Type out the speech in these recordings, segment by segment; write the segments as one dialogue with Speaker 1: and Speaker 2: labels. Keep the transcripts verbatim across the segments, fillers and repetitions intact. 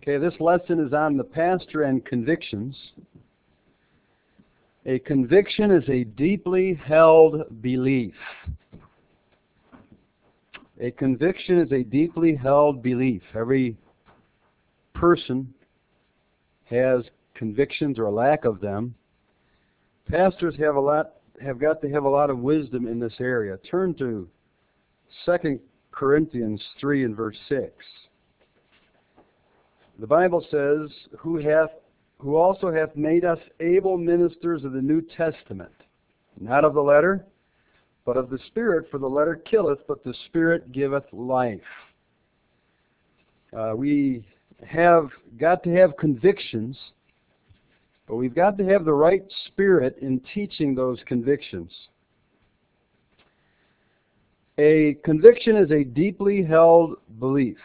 Speaker 1: Okay, this lesson is on the pastor and convictions. A conviction is a deeply held belief. A conviction is a deeply held belief. Every person has convictions or a lack of them. Pastors have a lot have got to have a lot of wisdom in this area. Turn to Second Corinthians three and verse six. The Bible says, who hath who also hath made us able ministers of the New Testament, not of the letter, but of the Spirit, for the letter killeth, but the Spirit giveth life. Uh, we have got to have convictions, but we've got to have the right spirit in teaching those convictions. A conviction is a deeply held belief.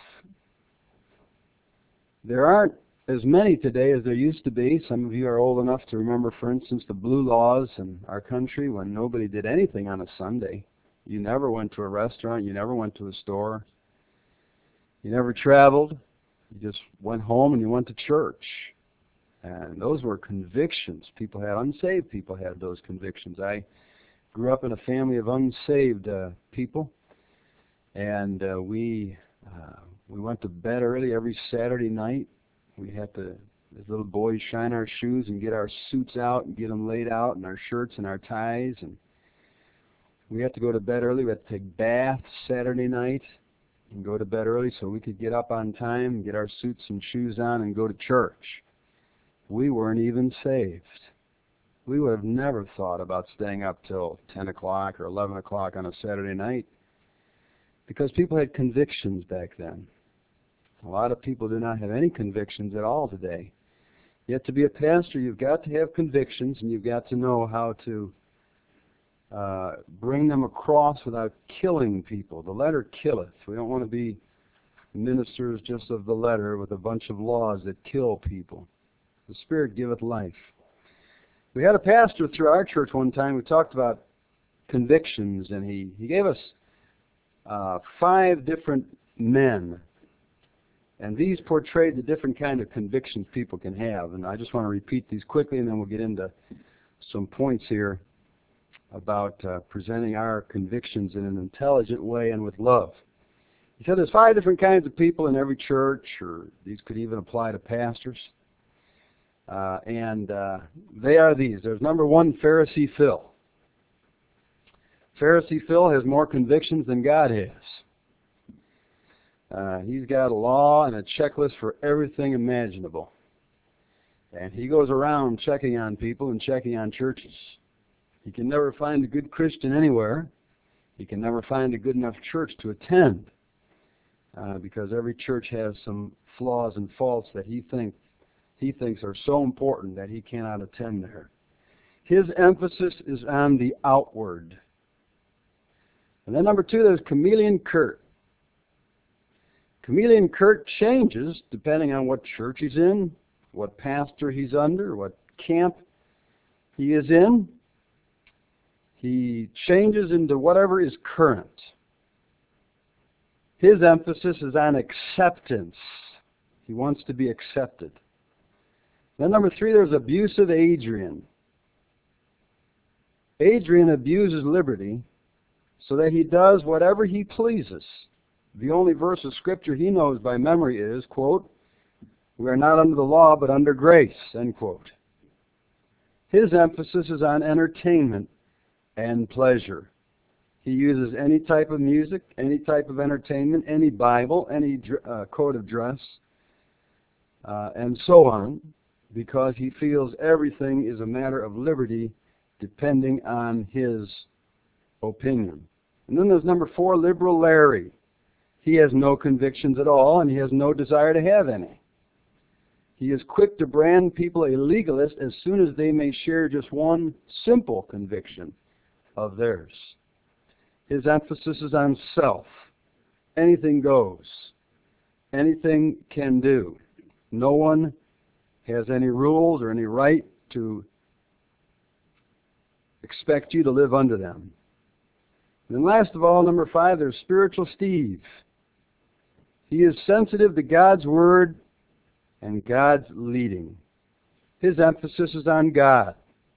Speaker 1: There aren't as many today as there used to be. Some of you are old enough to remember, for instance, the blue laws in our country when nobody did anything on a Sunday. You never went to a restaurant. You never went to a store. You never traveled. You just went home and you went to church. And those were convictions. People had, unsaved people had those convictions. I grew up in a family of unsaved uh, people, and uh, we uh, we went to bed early every Saturday night. We had to, as little boys, shine our shoes and get our suits out and get them laid out, and our shirts and our ties. And we had to go to bed early. We had to take baths Saturday night and go to bed early so we could get up on time and get our suits and shoes on and go to church. We weren't even saved. We would have never thought about staying up till ten o'clock or eleven o'clock on a Saturday night because people had convictions back then. A lot of people do not have any convictions at all today. Yet to be a pastor, you've got to have convictions, and you've got to know how to uh, bring them across without killing people. The letter killeth. We don't want to be ministers just of the letter with a bunch of laws that kill people. The Spirit giveth life. We had a pastor through our church one time who talked about convictions, and he, he gave us uh, five different men. And these portrayed the different kind of convictions people can have. And I just want to repeat these quickly, and then we'll get into some points here about uh, presenting our convictions in an intelligent way and with love. He said there's five different kinds of people in every church, or these could even apply to pastors. Uh, and uh, they are these. There's number one, Pharisee Phil. Pharisee Phil has more convictions than God has. Uh, he's got a law and a checklist for everything imaginable. And he goes around checking on people and checking on churches. He can never find a good Christian anywhere. He can never find a good enough church to attend uh, because every church has some flaws and faults that he thinks he thinks are so important that he cannot attend there. His emphasis is on the outward. And then number two, there's Chameleon Kurt. Chameleon Kurt changes depending on what church he's in, what pastor he's under, what camp he is in. He changes into whatever is current. His emphasis is on acceptance. He wants to be accepted. Then number three, there's abusive Adrian. Adrian abuses liberty so that he does whatever he pleases. The only verse of Scripture he knows by memory is, quote, we are not under the law, but under grace, end quote. His emphasis is on entertainment and pleasure. He uses any type of music, any type of entertainment, any Bible, any uh, code of dress, uh, and so on, because he feels everything is a matter of liberty depending on his opinion. And then there's number four, Liberal Larry. He has no convictions at all, and he has no desire to have any. He is quick to brand people a legalist as soon as they may share just one simple conviction of theirs. His emphasis is on self. Anything goes. Anything can do. No one has any rules or any right to expect you to live under them. And then last of all, number five, there's Spiritual Steve. He is sensitive to God's Word and God's leading. His emphasis is on God.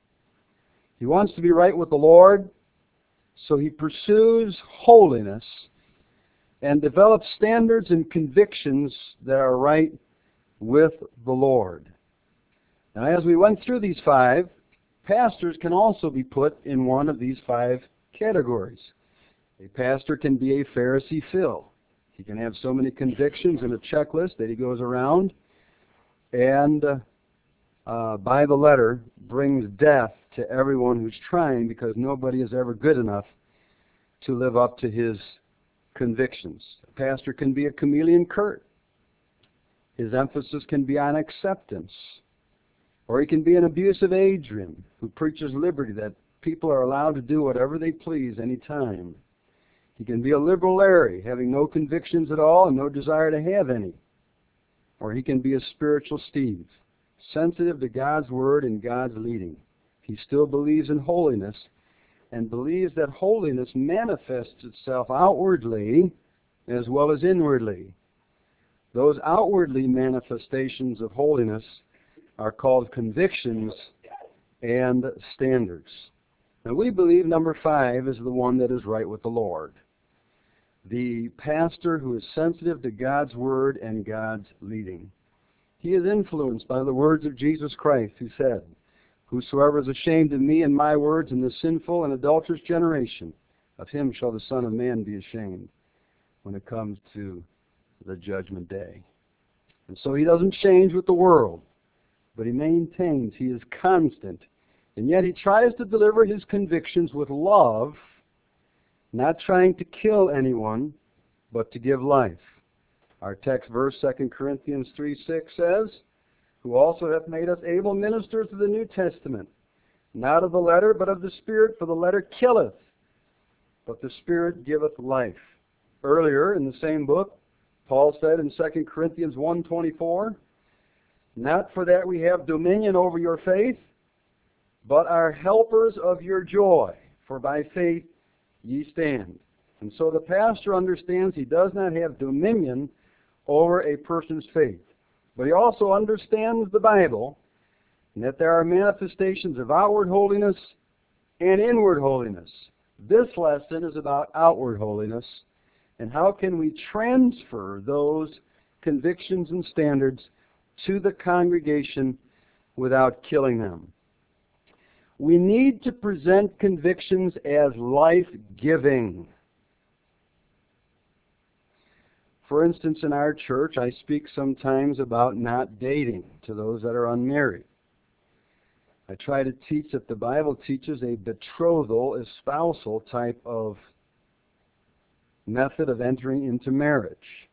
Speaker 1: He wants to be right with the Lord, so he pursues holiness and develops standards and convictions that are right with the Lord. Now, as we went through these five, pastors can also be put in one of these five categories. A pastor can be a Pharisee Phil. He can have so many convictions and a checklist that he goes around and uh, uh, by the letter brings death to everyone who's trying, because nobody is ever good enough to live up to his convictions. A pastor can be a chameleon Kurt. His emphasis can be on acceptance. Or he can be an abusive Adrian who preaches liberty, that people are allowed to do whatever they please any time. He can be a liberal Larry, having no convictions at all and no desire to have any. Or he can be a spiritual Steve, sensitive to God's word and God's leading. He still believes in holiness and believes that holiness manifests itself outwardly as well as inwardly. Those outwardly manifestations of holiness are called convictions and standards. Now, we believe number five is the one that is right with the Lord. The pastor who is sensitive to God's word and God's leading. He is influenced by the words of Jesus Christ, who said, "Whosoever is ashamed of me and my words in this sinful and adulterous generation, of him shall the Son of Man be ashamed when it comes to the judgment day." And so he doesn't change with the world, but he maintains, he is constant. And yet he tries to deliver his convictions with love, not trying to kill anyone, but to give life. Our text verse, Second Corinthians three six says, "Who also hath made us able ministers of the New Testament, not of the letter, but of the Spirit, for the letter killeth, but the Spirit giveth life." Earlier in the same book, Paul said in Second Corinthians one twenty-four, "Not for that we have dominion over your faith, but are helpers of your joy, for by faith ye stand." And so the pastor understands he does not have dominion over a person's faith. But he also understands the Bible, and that there are manifestations of outward holiness and inward holiness. This lesson is about outward holiness, and how can we transfer those convictions and standards to the congregation without killing them. We need to present convictions as life-giving. For instance, in our church, I speak sometimes about not dating to those that are unmarried. I try to teach that the Bible teaches a betrothal, a spousal type of method of entering into marriage.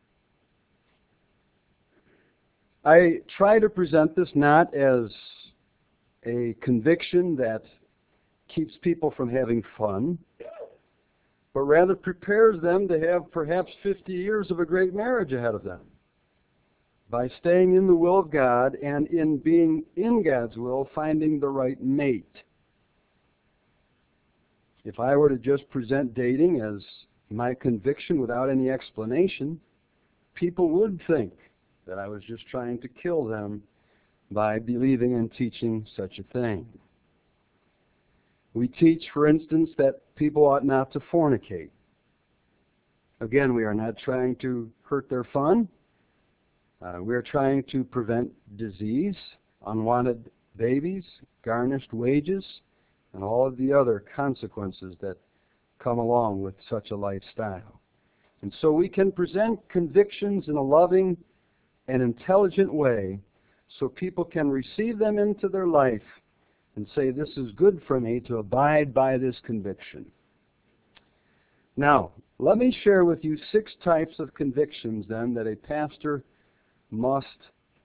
Speaker 1: I try to present this not as a conviction that keeps people from having fun, but rather prepares them to have perhaps fifty years of a great marriage ahead of them by staying in the will of God and in being in God's will, finding the right mate. If I were to just present dating as my conviction without any explanation, people would think that I was just trying to kill them by believing and teaching such a thing. We teach, for instance, that people ought not to fornicate. Again, we are not trying to hurt their fun. Uh, we are trying to prevent disease, unwanted babies, garnished wages, and all of the other consequences that come along with such a lifestyle. And so we can present convictions in a loving and intelligent way so people can receive them into their life and say, "This is good for me to abide by this conviction." Now, let me share with you six types of convictions then that a pastor must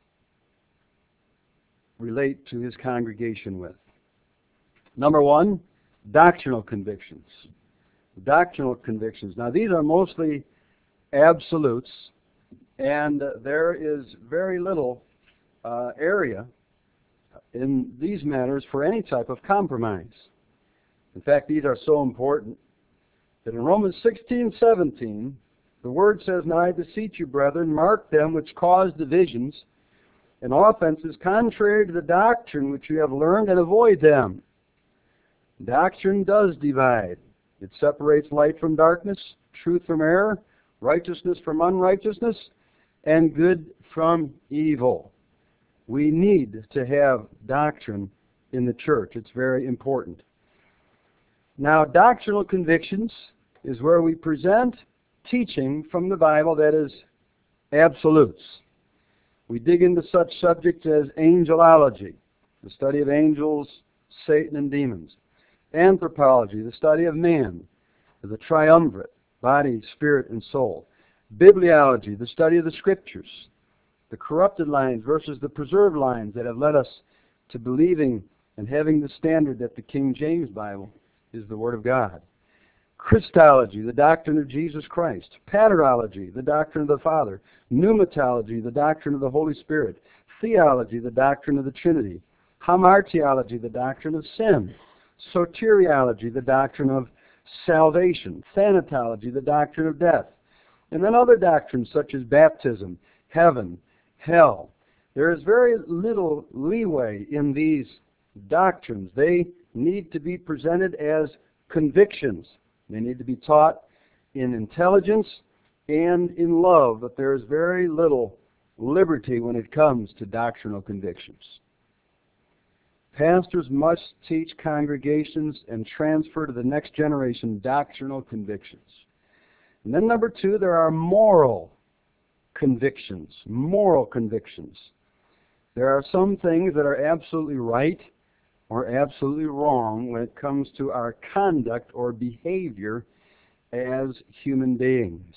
Speaker 1: relate to his congregation with. Number one, doctrinal convictions. Doctrinal convictions. Now, these are mostly absolutes, and uh, there is very little uh, area in these matters for any type of compromise. In fact, these are so important that in Romans sixteen seventeen, the Word says, "Now I beseech you, brethren, mark them which cause divisions, and offenses contrary to the doctrine which you have learned, and avoid them. Doctrine does divide. It separates light from darkness, truth from error, righteousness from unrighteousness, and good from evil. We need to have doctrine in the church. It's very important. Now, doctrinal convictions is where we present teaching from the Bible that is absolutes. We dig into such subjects as angelology, the study of angels, Satan, and demons. Anthropology, the study of man, the triumvirate, body, spirit, and soul. Bibliology, the study of the Scriptures, the corrupted lines versus the preserved lines that have led us to believing and having the standard that the King James Bible is the Word of God. Christology, the doctrine of Jesus Christ. Paterology, the doctrine of the Father. Pneumatology, the doctrine of the Holy Spirit. Theology, the doctrine of the Trinity. Hamartiology, the doctrine of sin. Soteriology, the doctrine of salvation. Thanatology, the doctrine of death. And then other doctrines such as baptism, heaven, hell. There is very little leeway in these doctrines. They need to be presented as convictions. They need to be taught in intelligence and in love, but there is very little liberty when it comes to doctrinal convictions. Pastors must teach congregations and transfer to the next generation doctrinal convictions. And then number two, there are moral convictions. Moral convictions. There are some things that are absolutely right or absolutely wrong when it comes to our conduct or behavior as human beings.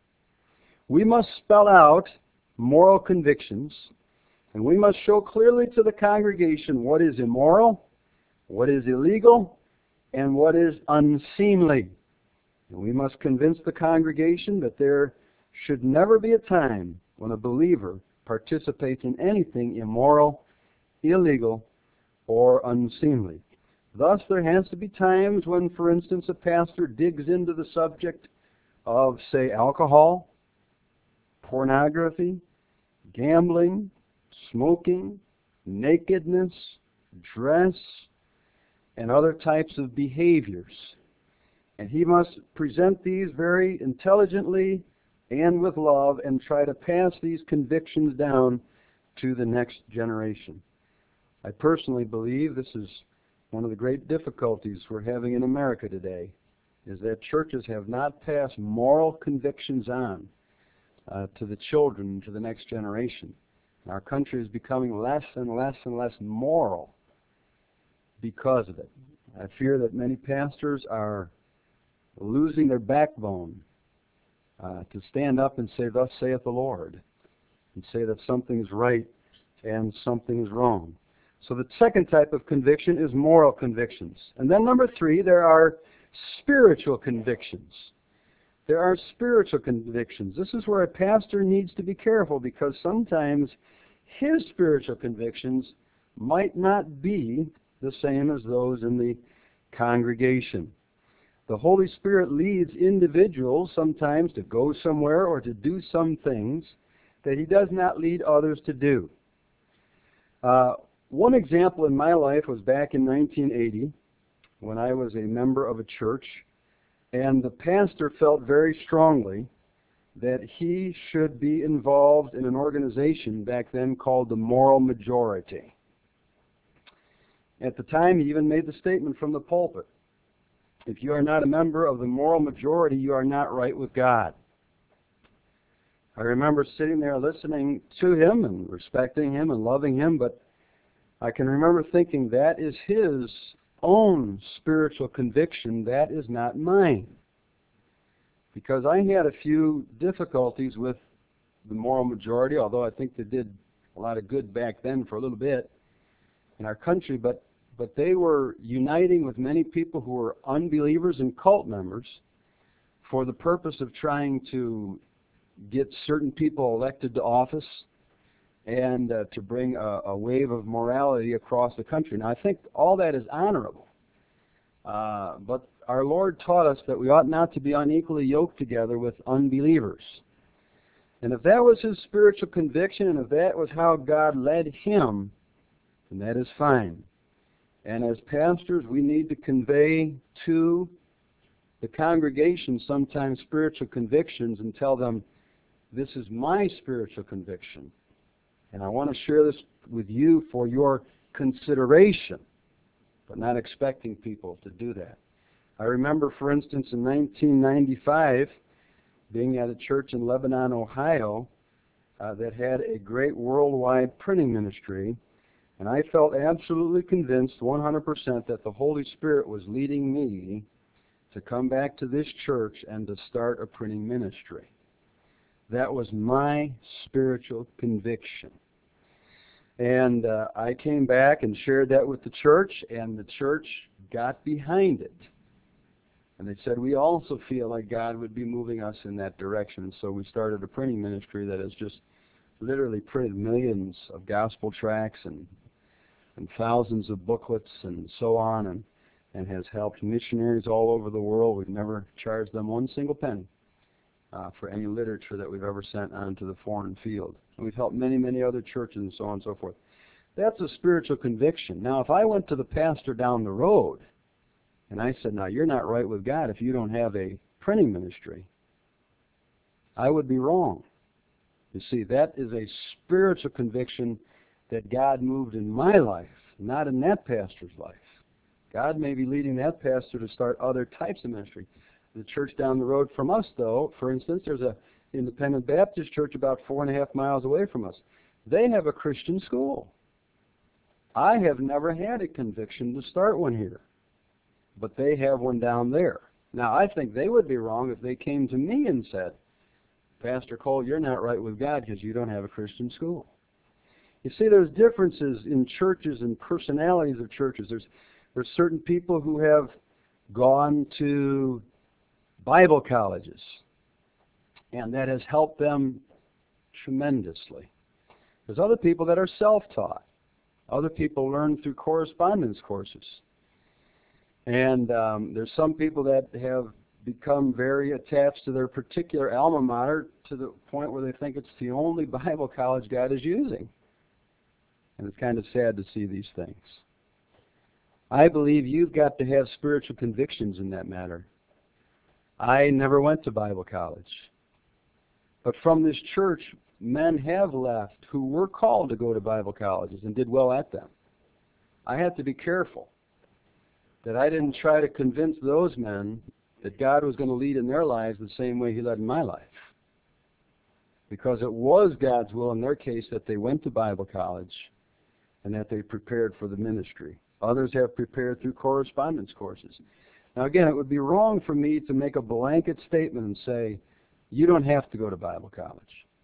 Speaker 1: We must spell out moral convictions, and we must show clearly to the congregation what is immoral, what is illegal, and what is unseemly. And we must convince the congregation that there should never be a time when a believer participates in anything immoral, illegal, or unseemly. Thus, there has to be times when, for instance, a pastor digs into the subject of, say, alcohol, pornography, gambling, smoking, nakedness, dress, and other types of behaviors. And he must present these very intelligently and with love and try to pass these convictions down to the next generation. I personally believe this is one of the great difficulties we're having in America today, is that churches have not passed moral convictions on uh, to the children, to the next generation. Our country is becoming less and less and less moral because of it. I fear that many pastors are losing their backbone uh, to stand up and say, "Thus saith the Lord," and say that something is right and something is wrong. So the second type of conviction is moral convictions. And then number three, there are spiritual convictions. There are spiritual convictions. This is where a pastor needs to be careful, because sometimes his spiritual convictions might not be the same as those in the congregation. The Holy Spirit leads individuals sometimes to go somewhere or to do some things that He does not lead others to do. Uh, one example in my life was back in nineteen eighty when I was a member of a church, and the pastor felt very strongly that he should be involved in an organization back then called the Moral Majority. At the time, he even made the statement from the pulpit, "If you are not a member of the Moral Majority, you are not right with God." I remember sitting there listening to him and respecting him and loving him, but I can remember thinking, that is his own spiritual conviction, that is not mine. Because I had a few difficulties with the Moral Majority, although I think they did a lot of good back then for a little bit in our country, but, but they were uniting with many people who were unbelievers and cult members for the purpose of trying to get certain people elected to office and uh, to bring a, a wave of morality across the country. Now, I think all that is honorable, uh, but our Lord taught us that we ought not to be unequally yoked together with unbelievers. And if that was his spiritual conviction, and if that was how God led him, then that is fine. And as pastors, we need to convey to the congregation sometimes spiritual convictions and tell them, this is my spiritual conviction. And I want to share this with you for your consideration, but not expecting people to do that. I remember, for instance, in nineteen ninety-five, being at a church in Lebanon, Ohio, uh, that had a great worldwide printing ministry, and I felt absolutely convinced one hundred percent that the Holy Spirit was leading me to come back to this church and to start a printing ministry. That was my spiritual conviction. And uh, I came back and shared that with the church, and the church got behind it. And they said, we also feel like God would be moving us in that direction. And so we started a printing ministry that has just literally printed millions of gospel tracts and, and thousands of booklets and so on, and, and has helped missionaries all over the world. We've never charged them one single penny uh, for any literature that we've ever sent onto the foreign field. And we've helped many, many other churches and so on and so forth. That's a spiritual conviction. Now, if I went to the pastor down the road and I said, now, you're not right with God if you don't have a printing ministry, I would be wrong. You see, that is a spiritual conviction that God moved in my life, not in that pastor's life. God may be leading that pastor to start other types of ministry. The church down the road from us, though, for instance, there's a Independent Baptist church about four and a half miles away from us. They have a Christian school. I have never had a conviction to start one here, but they have one down there. Now, I think they would be wrong if they came to me and said, Pastor Cole, you're not right with God because you don't have a Christian school. You see, there's differences in churches and personalities of churches. There's, there's certain people who have gone to Bible colleges, and that has helped them tremendously. There's other people that are self-taught. Other people learn through correspondence courses. And um, there's some people that have become very attached to their particular alma mater to the point where they think it's the only Bible college God is using. And it's kind of sad to see these things. I believe you've got to have spiritual convictions in that matter. I never went to Bible college. But from this church, men have left who were called to go to Bible colleges and did well at them. I had to be careful that I didn't try to convince those men that God was going to lead in their lives the same way He led in my life. Because it was God's will in their case that they went to Bible college and that they prepared for the ministry. Others have prepared through correspondence courses. Now again, it would be wrong for me to make a blanket statement and say, you don't have to go to Bible college.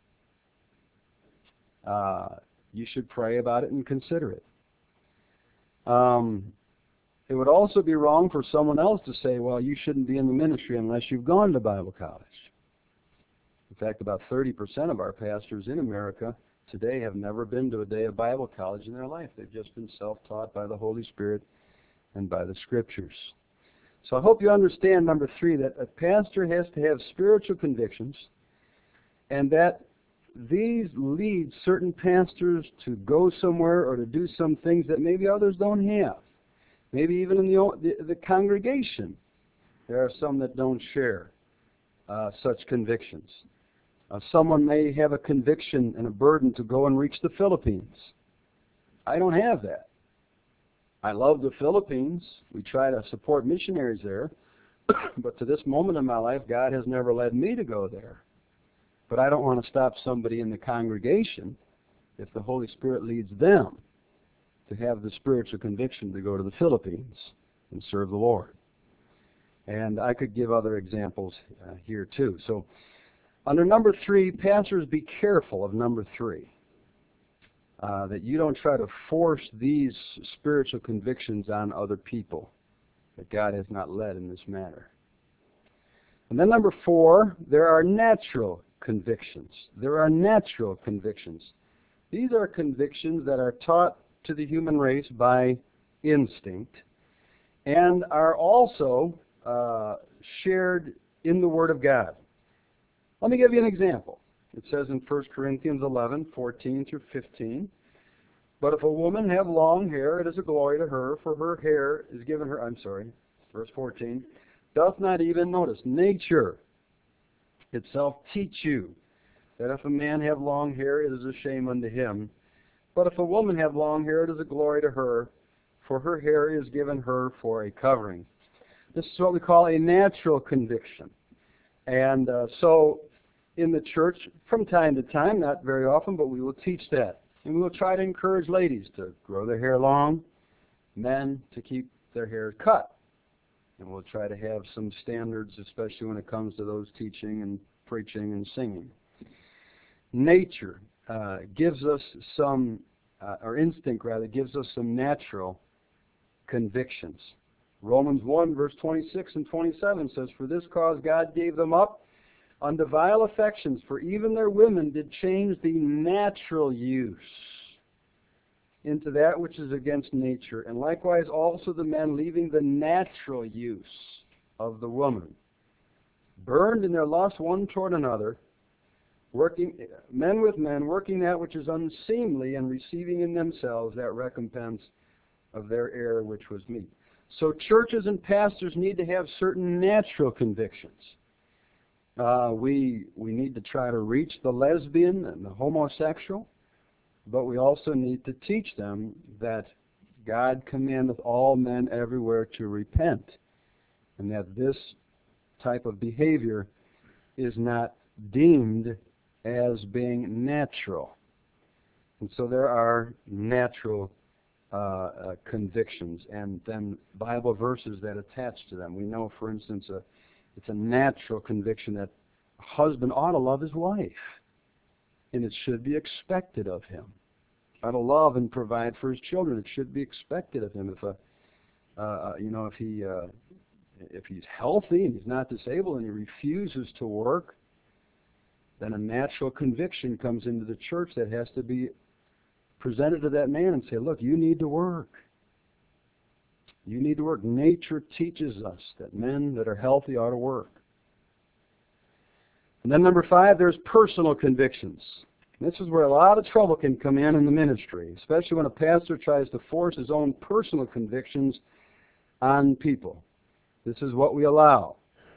Speaker 1: Uh, you should pray about it and consider it. Um, it would also be wrong for someone else to say, well, you shouldn't be in the ministry unless you've gone to Bible college. In fact, about thirty percent of our pastors in America today have never been to a day of Bible college in their life. They've just been self-taught by the Holy Spirit and by the Scriptures. So I hope you understand, number three, that a pastor has to have spiritual convictions, and that these lead certain pastors to go somewhere or to do some things that maybe others don't have. Maybe even in the, the, the congregation, there are some that don't share uh, such convictions. Uh, someone may have a conviction and a burden to go and reach the Philippines. I don't have that. I love the Philippines. We try to support missionaries there. But to this moment in my life, God has never led me to go there. But I don't want to stop somebody in the congregation if the Holy Spirit leads them to have the spiritual conviction to go to the Philippines and serve the Lord. And I could give other examples uh, here too. So under number three, pastors, be careful of number three. Uh, that you don't try to force these spiritual convictions on other people that God has not led in this matter. And then number four, there are natural convictions. There are natural convictions. These are convictions that are taught to the human race by instinct and are also uh, shared in the Word of God. Let me give you an example. It says in First Corinthians eleven, fourteen through fifteen, "But if a woman have long hair, it is a glory to her, for her hair is given her," I'm sorry, verse fourteen, "doth not even," notice, "nature itself teach you, that if a man have long hair, it is a shame unto him. But if a woman have long hair, it is a glory to her, for her hair is given her for a covering." This is what we call a natural conviction. And uh, so in the church, from time to time, not very often, but we will teach that. And we will try to encourage ladies to grow their hair long, men to keep their hair cut. And we'll try to have some standards, especially when it comes to those teaching and preaching and singing. Nature uh, gives us some, uh, or instinct rather, gives us some natural convictions. Romans one, verse twenty-six and twenty-seven says, "For this cause God gave them up unto vile affections, for even their women did change the natural use into that which is against nature, and likewise also the men, leaving the natural use of the woman, burned in their lust one toward another, working men with men, working that which is unseemly, and receiving in themselves that recompense of their error which was meet." So churches and pastors need to have certain natural convictions. Uh, we we need to try to reach the lesbian and the homosexual, but we also need to teach them that God commandeth all men everywhere to repent, and that this type of behavior is not deemed as being natural. And so there are natural uh, uh, convictions and then Bible verses that attach to them. We know, for instance, a, it's a natural conviction that a husband ought to love his wife, and it should be expected of him. Ought to love and provide for his children. It should be expected of him. If a, uh, you know, if he uh, if he's healthy and he's not disabled and he refuses to work, then a natural conviction comes into the church that has to be presented to that man and say, look, you need to work. You need to work. Nature teaches us that men that are healthy ought to work. And then number five, there's personal convictions. And this is where a lot of trouble can come in in the ministry, especially when a pastor tries to force his own personal convictions on people. This is what we allow.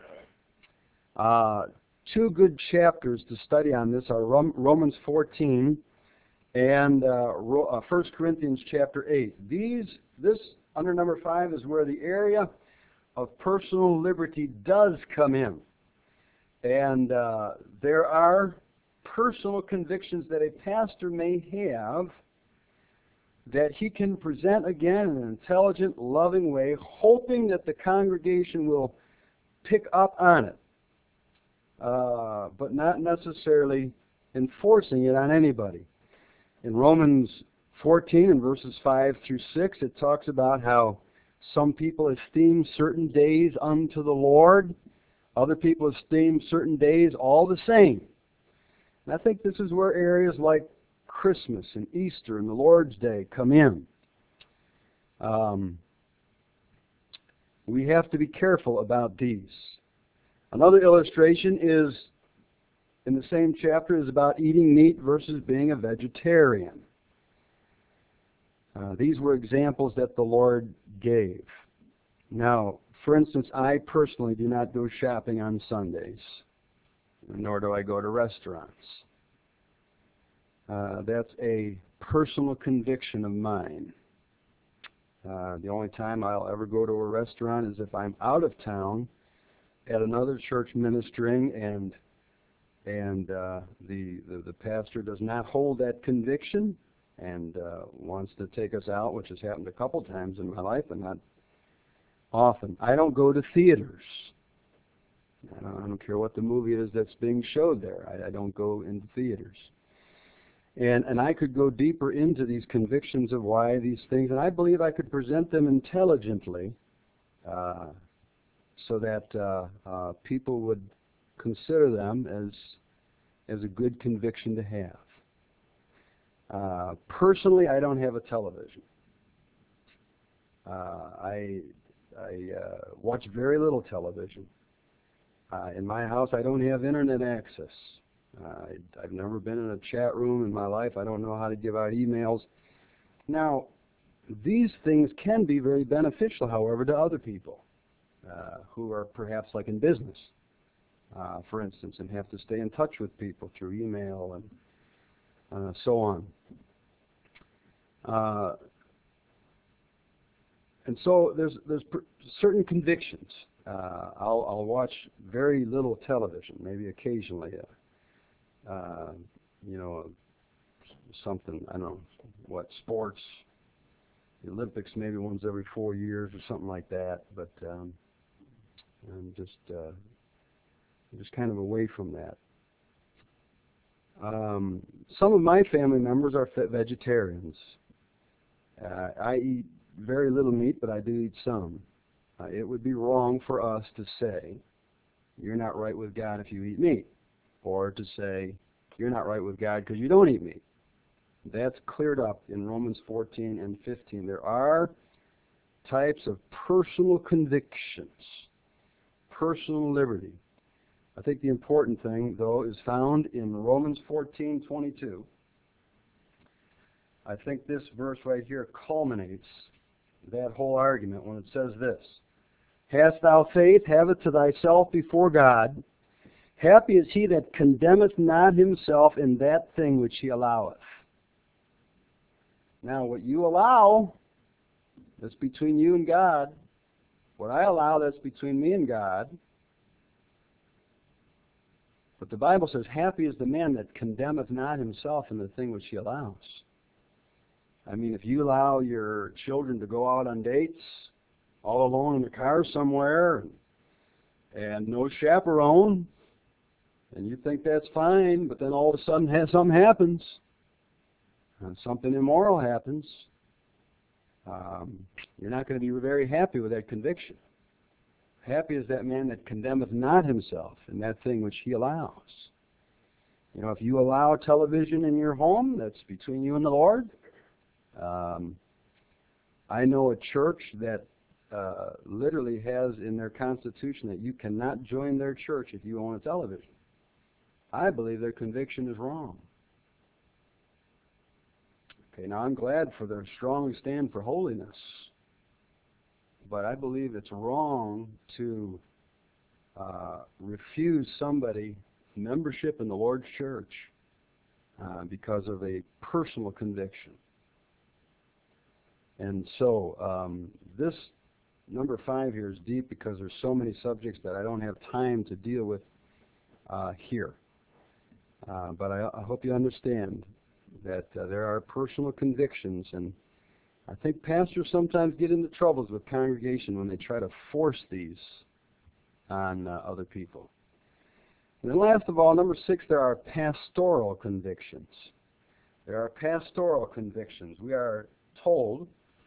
Speaker 1: Uh, two good chapters to study on this are Romans fourteen and uh, First Corinthians chapter eight. These, this, under number five, is where the area of personal liberty does come in. And uh, there are personal convictions that a pastor may have that he can present again in an intelligent, loving way, hoping that the congregation will pick up on it, uh, but not necessarily enforcing it on anybody. In Romans fourteen and verses five through six, it talks about how some people esteem certain days unto the Lord, other people esteem certain days all the same. And I think this is where areas like Christmas and Easter and the Lord's Day come in. Um, we have to be careful about these. Another illustration is, in the same chapter, is about eating meat versus being a vegetarian. Uh, these were examples that the Lord gave. Now, for instance, I personally do not go shopping on Sundays, nor do I go to restaurants. Uh, that's a personal conviction of mine. Uh, the only time I'll ever go to a restaurant is if I'm out of town at another church ministering, and and uh, the, the the pastor does not hold that conviction and uh, wants to take us out, which has happened a couple times in my life, but not often. I don't go to theaters. I don't, I don't care what the movie is that's being showed there. I, I don't go into theaters. And and I could go deeper into these convictions of why these things, and I believe I could present them intelligently uh, so that uh, uh, people would consider them as as a good conviction to have. Uh, personally, I don't have a television. Uh, I I uh, watch very little television. Uh, in my house, I don't have internet access. Uh, I've never been in a chat room in my life. I don't know how to give out emails. Now, these things can be very beneficial, however, to other people uh, who are perhaps like in business, uh, for instance, and have to stay in touch with people through email and uh, so on. Uh, and so there's there's per certain convictions. Uh, I'll, I'll watch very little television, maybe occasionally. Uh, uh, you know, something, I don't know, what, sports, the Olympics maybe once every four years or something like that, but um, I'm just, uh, I'm just kind of away from that. Um, some of my family members are vegetarians. Uh, I eat very little meat, but I do eat some. Uh, it would be wrong for us to say, you're not right with God if you eat meat, or to say, you're not right with God because you don't eat meat. That's cleared up in Romans fourteen and fifteen. There are types of personal convictions, personal liberty. I think the important thing, though, is found in Romans fourteen twenty-two. I think this verse right here culminates that whole argument when it says this: Hast thou faith, have it to thyself before God. Happy is he that condemneth not himself in that thing which he alloweth. Now, what you allow, that's between you and God. What I allow, that's between me and God. But the Bible says, happy is the man that condemneth not himself in the thing which he allows. I mean, if you allow your children to go out on dates, all alone in the car somewhere, and no chaperone, and you think that's fine, but then all of a sudden something happens, and something immoral happens, um, you're not going to be very happy with that conviction. Happy is that man that condemneth not himself in that thing which he allows. You know, if you allow television in your home, that's between you and the Lord. Um, I know a church that uh, literally has in their constitution that you cannot join their church if you own a television. I believe their conviction is wrong. Okay, now I'm glad for their strong stand for holiness, but I believe it's wrong to uh, refuse somebody membership in the Lord's church uh, because of a personal conviction. And so um, this number five here is deep because there's so many subjects that I don't have time to deal with uh, here. Uh, but I, I hope you understand that uh, there are personal convictions, and I think pastors sometimes get into troubles with congregation when they try to force these on uh, other people. And then last of all, number six, there are pastoral convictions. There are pastoral convictions. We are told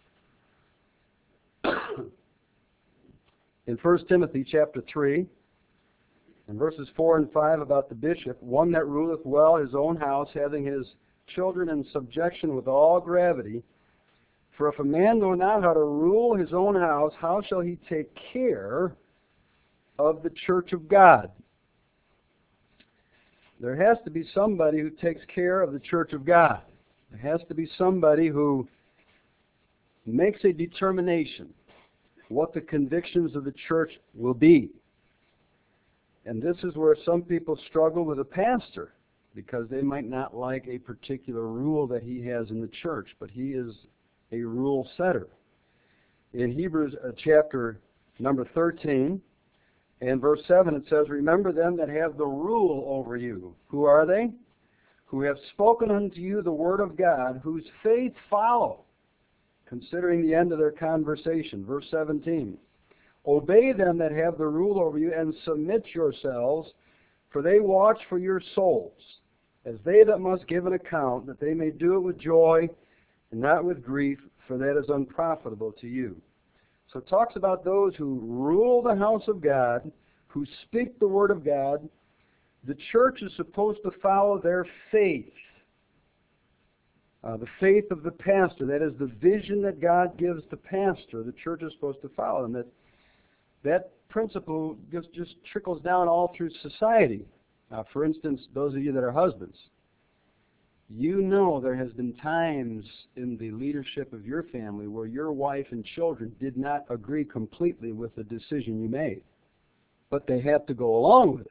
Speaker 1: in First Timothy chapter three, in verses four and five, about the bishop, one that ruleth well his own house, having his children in subjection with all gravity. For if a man know not how to rule his own house, how shall he take care of the church of God? There has to be somebody who takes care of the church of God. There has to be somebody who makes a determination what the convictions of the church will be. And this is where some people struggle with a pastor, because they might not like a particular rule that he has in the church, but he is a rule setter. In Hebrews uh, chapter number thirteen and verse seven, it says, Remember them that have the rule over you. Who are they? Who have spoken unto you the word of God, whose faith follow, considering the end of their conversation. Verse seventeen, Obey them that have the rule over you, and submit yourselves, for they watch for your souls, as they that must give an account, that they may do it with joy, and not with grief, for that is unprofitable to you. So it talks about those who rule the house of God, who speak the word of God. The church is supposed to follow their faith. Uh, the faith of the pastor, that is the vision that God gives the pastor, the church is supposed to follow. And that, that principle just, just trickles down all through society. Uh, for instance, those of you that are husbands, you know there has been times in the leadership of your family where your wife and children did not agree completely with the decision you made, but they had to go along with it.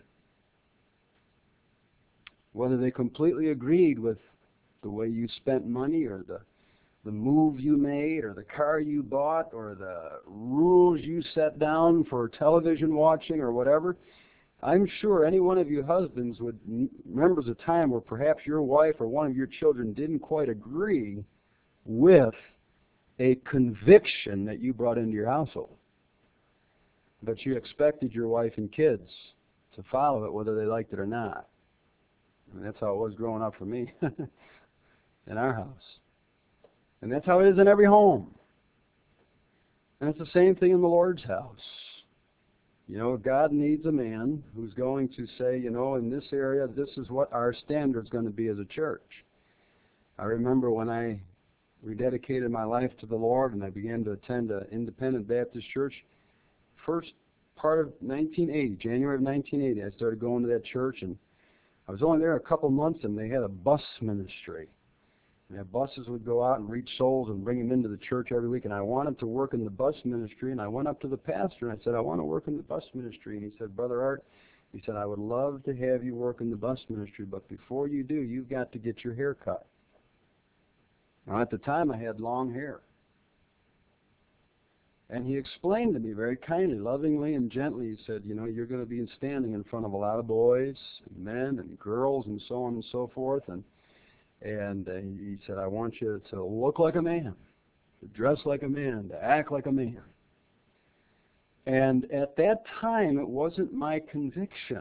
Speaker 1: Whether they completely agreed with the way you spent money or the, the move you made or the car you bought or the rules you set down for television watching or whatever, I'm sure any one of you husbands would remembers a time where perhaps your wife or one of your children didn't quite agree with a conviction that you brought into your household. But you expected your wife and kids to follow it whether they liked it or not. I mean, that's how it was growing up for me in our house. And that's how it is in every home. And it's the same thing in the Lord's house. You know, God needs a man who's going to say, you know, in this area, this is what our standard's going to be as a church. I remember when I rededicated my life to the Lord and I began to attend an independent Baptist church, first part of nineteen eighty, January of nineteen eighty, I started going to that church, and I was only there a couple months, and they had a bus ministry. And their buses would go out and reach souls and bring them into the church every week. And I wanted to work in the bus ministry, and I went up to the pastor, and I said, I want to work in the bus ministry. And he said, Brother Art, he said, I would love to have you work in the bus ministry, but before you do, you've got to get your hair cut. Now, at the time, I had long hair. And he explained to me very kindly, lovingly, and gently, he said, you know, you're going to be standing in front of a lot of boys, and men, and girls, and so on and so forth, and And uh, he said, I want you to look like a man, to dress like a man, to act like a man. And at that time, it wasn't my conviction,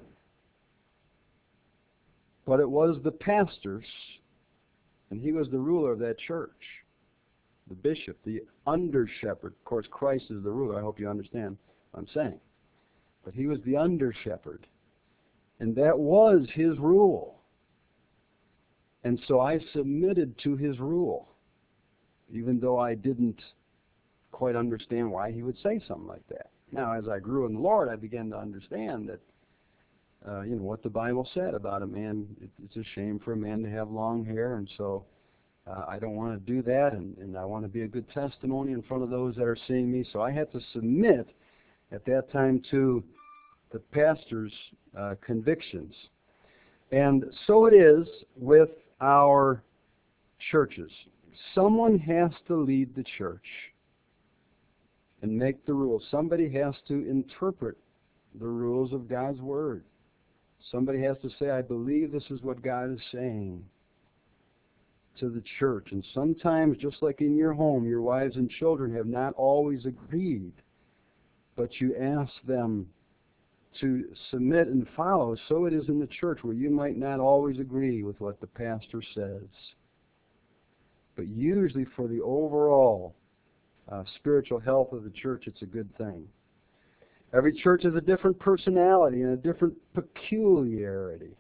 Speaker 1: but it was the pastor's, and he was the ruler of that church, the bishop, the under-shepherd. Of course, Christ is the ruler. I hope you understand what I'm saying. But he was the under-shepherd, and that was his rule. And so I submitted to his rule, even though I didn't quite understand why he would say something like that. Now, as I grew in the Lord, I began to understand that, uh, you know, what the Bible said about a man. It's a shame for a man to have long hair, and so uh, I don't want to do that, and, and I want to be a good testimony in front of those that are seeing me. So I had to submit at that time to the pastor's uh, convictions. And so it is with our churches. Someone has to lead the church and make the rules. Somebody has to interpret the rules of God's Word. Somebody has to say, I believe this is what God is saying to the church. And sometimes, just like in your home, your wives and children have not always agreed, but you ask them to submit and follow. So it is in the church, where you might not always agree with what the pastor says. But usually for the overall uh, spiritual health of the church, it's a good thing. Every church has a different personality and a different peculiarity.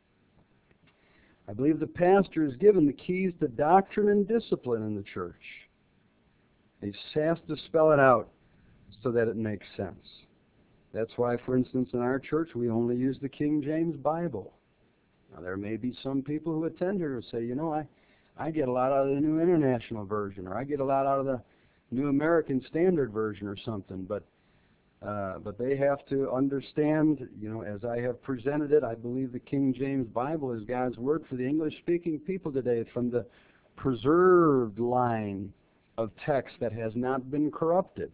Speaker 1: I believe the pastor is given the keys to doctrine and discipline in the church. He has to spell it out so that it makes sense. That's why, for instance, in our church, we only use the King James Bible. Now, there may be some people who attend here who say, you know, I, I get a lot out of the New International Version, or I get a lot out of the New American Standard Version or something, but uh, but they have to understand, you know, as I have presented it, I believe the King James Bible is God's Word for the English-speaking people today, from the preserved line of text that has not been corrupted.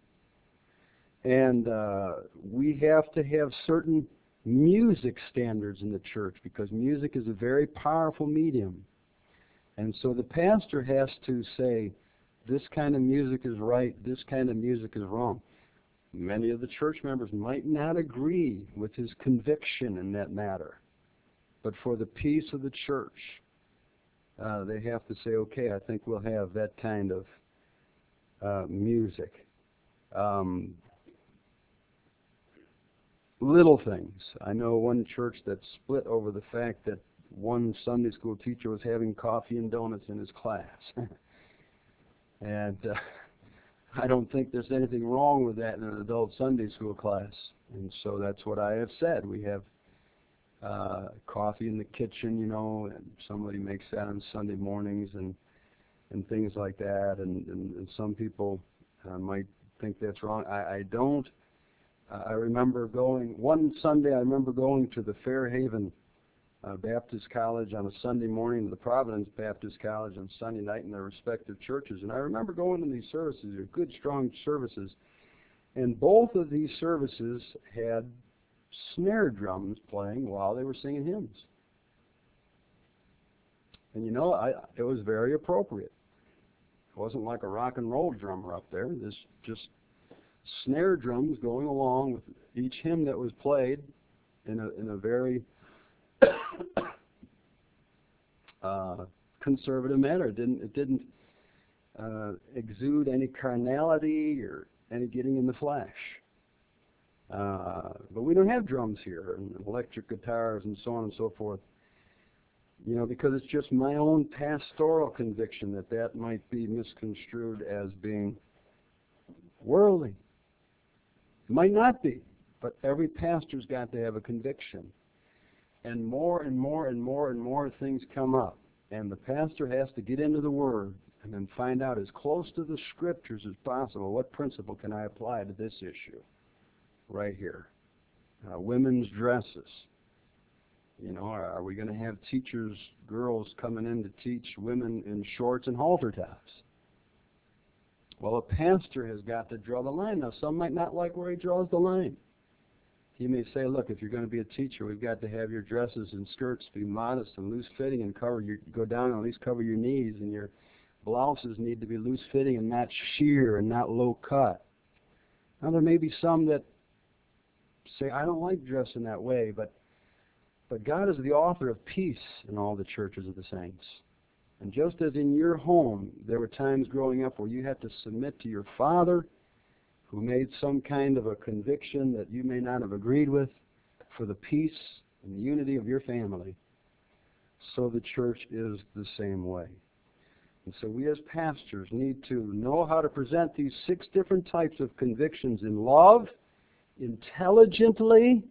Speaker 1: And uh, we have to have certain music standards in the church, because music is a very powerful medium. And so the pastor has to say, this kind of music is right, this kind of music is wrong. Many of the church members might not agree with his conviction in that matter. But for the peace of the church, uh, they have to say, okay, I think we'll have that kind of uh, music. Um, little things. I know one church that split over the fact that one Sunday school teacher was having coffee and donuts in his class. and uh, I don't think there's anything wrong with that in an adult Sunday school class. And so that's what I have said. We have uh, coffee in the kitchen, you know, and somebody makes that on Sunday mornings and and things like that. And, and, and some people uh, might think that's wrong. I, I don't. Uh, I remember going one Sunday. I remember going to the Fairhaven uh, Baptist College on a Sunday morning, to the Providence Baptist College on Sunday night in their respective churches. And I remember going to these services. They're good, strong services. And both of these services had snare drums playing while they were singing hymns. And you know, I, it was very appropriate. It wasn't like a rock and roll drummer up there. This just snare drums going along with each hymn that was played in a in a very uh, conservative manner. It didn't it didn't uh, exude any carnality or any getting in the flesh. Uh, but we don't have drums here, and electric guitars and so on and so forth. You know, because it's just my own pastoral conviction that that might be misconstrued as being worldly. It might not be, but every pastor's got to have a conviction. And more and more and more and more things come up. And the pastor has to get into the Word and then find out as close to the Scriptures as possible, what principle can I apply to this issue right here. Uh, women's dresses. You know, are, are we going to have teachers, girls coming in to teach women in shorts and halter tops? Well, a pastor has got to draw the line. Now, some might not like where he draws the line. He may say, look, if you're going to be a teacher, we've got to have your dresses and skirts be modest and loose-fitting and cover your, go down and at least cover your knees, and your blouses need to be loose-fitting and not sheer and not low-cut. Now, there may be some that say, I don't like dressing that way, but but God is the author of peace in all the churches of the saints. And just as in your home, there were times growing up where you had to submit to your father, who made some kind of a conviction that you may not have agreed with, for the peace and the unity of your family, so the church is the same way. And so we as pastors need to know how to present these six different types of convictions in love, intelligently,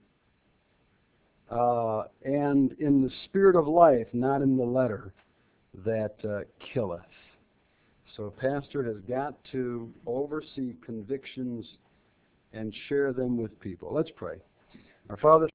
Speaker 1: uh, and in the spirit of life, not in the letter that uh, killeth. So a pastor has got to oversee convictions and share them with people. Let's pray. Our Father,